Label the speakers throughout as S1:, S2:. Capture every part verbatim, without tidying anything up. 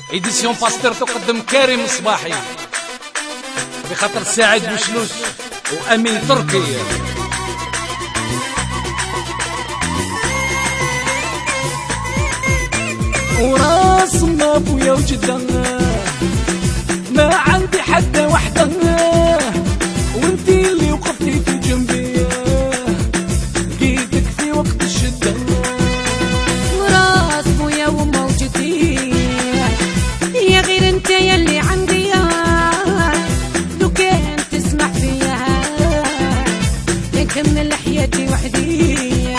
S1: إديسيون باستر تقدم كريم صباحي بخاطر سعيد بوشلوش وأمين تركي.
S2: وراس ابويا وجدة ما عندي حتى وحدة، وانتي اللي وقفتي في جنبي لقيتك في وقت الشدة.
S3: وراس ابويا وما وجدي يا غير انت يلي عندي، لو كان تسمح فيا نكمل حياتي وحدي.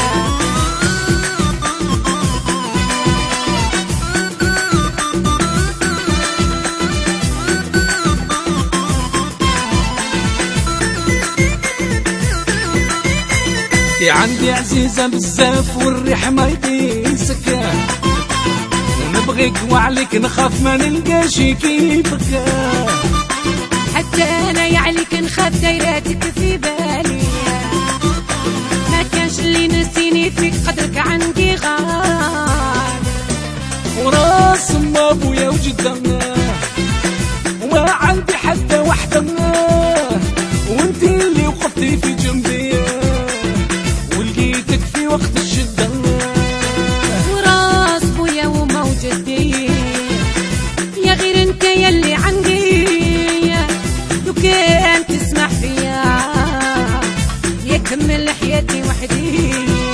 S2: عندي عزيزة بزاف والريح ما يديسك، ونبغيك وعليك نخاف ما نلقاش كيفك.
S3: حتى انا يعليك نخاف دايراتك في بالي، ما كانش اللي نسيني فيك قدرك عندي غالي.
S2: وراس ابويا وجدة وما عندي حتى وحدة، وانتي اللي وقفتي في جنبي ولقيتك في وقت الشدة.
S3: وراس بويا وما وجدي يا غير انت يلي عندي، لو كان تسمح فيا يكمل حياتي وحدي.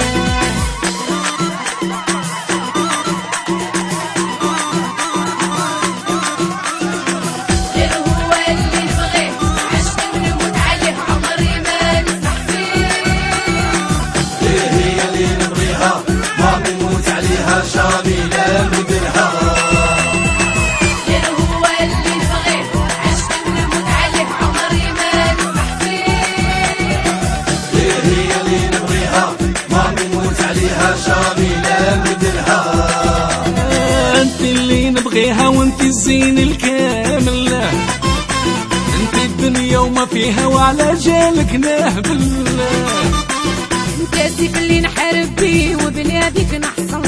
S2: انت اللي نبغيها وانت الزين الكامل، انت الدنيا وما فيها وعلى جالك نهبل.
S3: انت السيف اللي نحارب بيه وبلادك نحصل،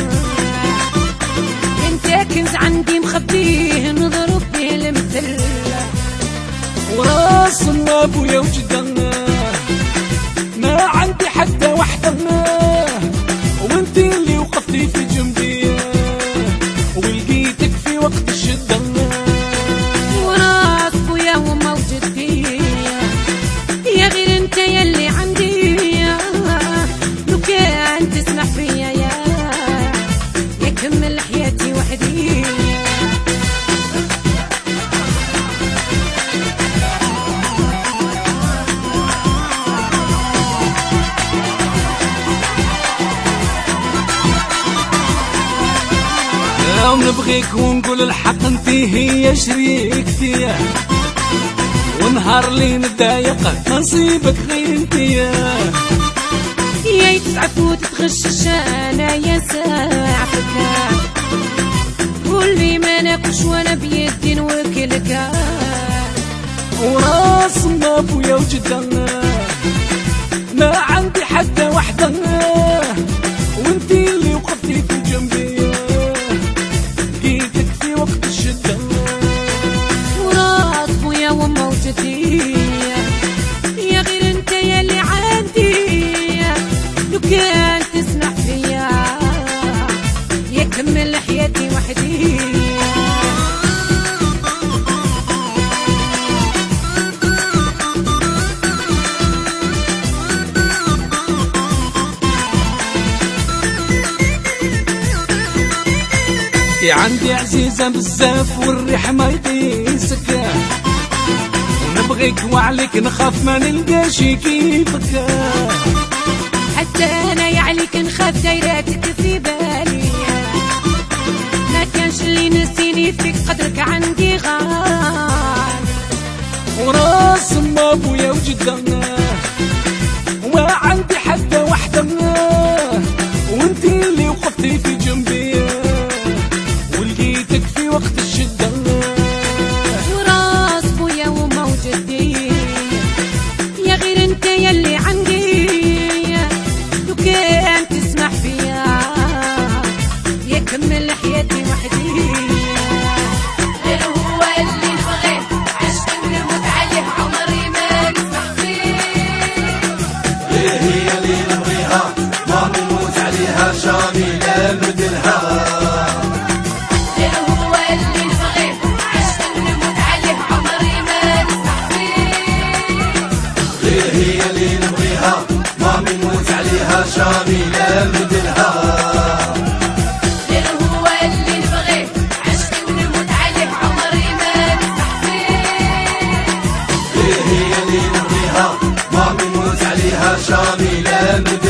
S3: انت كنز عندي مخبيه نضرب بيه المثل.
S2: وراس ابويا وجدة ما عندي حتى وحدة، وانتي اللي وقفتي في جنبي ولقيتك في وقت الشدة.
S3: وراس بويا وما وجدي يا غير انت يلي عندي، لو كان تسمح فيا يا يكمل حياتي وحدي.
S2: نبغيك ونقول الحق انتي هي شريكتي، ونهار لي نتضايق نصيبك غير انتي.
S3: يا يتعب وتتغشش انا يا ساعفك، قولي ما ناكلش وانا بيدي نوكلك.
S2: وراس ابويا وجدة ما عندي حتى وحدة، وانتي اللي وقفتي في جنبي لقيتك في وقت الشدة.
S3: وراس بويا وما وجدي يا غير انت يلي عندي، لو كان تسمح فيا يكمل حياتي وحدي.
S2: عندي عزيزة بزاف والريح ما يديسك، ونبغيك وعليك نخاف ما نلقاش كيفك.
S3: حتى انا يعليك نخاف دايراتك في بالي، ما كانش اللي نسيني فيك قدرك عندي غالي.
S2: وراس ابويا وجدة وما عندي حتى وحدة، وانتي اللي وقفتي في جنبي ولقيتك في وقت الشدة.
S3: وراس بويا وما وجدي يا غير انت يلي عندي، لو كان تسمح فيا يكمل حياتي وحدي.
S4: جميلة بدلها
S3: غير هو اللي نبغيه عشت ونموت عليه عمري ما نسمح فيه
S4: غير هي اللي نبغيها ما بنموت عليها جميلة بدلها
S3: غير هو اللي نبغيه عشت ونموت عليه عمري ما نسمح فيه
S4: غير هي اللي نبغيها ما بنموت عليها جميلة بدلها